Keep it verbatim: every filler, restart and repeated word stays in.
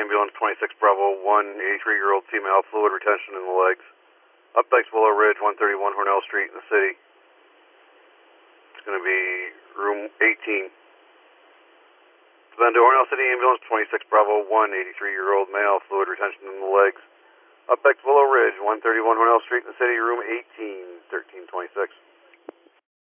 Ambulance twenty-six Bravo one, eighty-three-year-old female, fluid retention in the legs. Up Dykes Willow Ridge, one thirty-one Hornell Street in the city. It's going to be room eighteen. It's been to Hornell City Ambulance twenty-six Bravo one, eighty-three-year-old male, fluid retention in the legs. Up Dykes Willow Ridge, one thirty-one Hornell Street in the city, room eighteen, thirteen twenty-six.